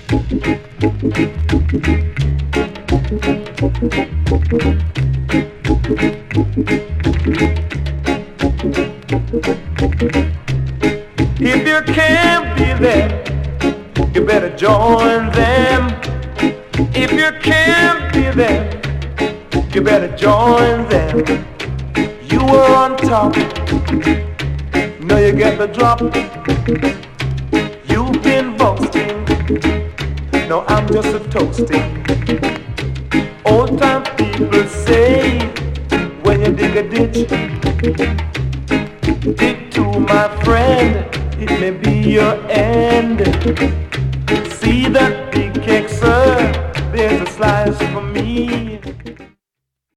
If you can't be there, you better join them. If you can't be there, you better join them. You were on top, now you get the drop. You've been boasting, no, I'm just a toasting. Old time people say, when you dig a ditch, dig two, my friend, it may be your end. See that big cake, sir, there's a slice for me.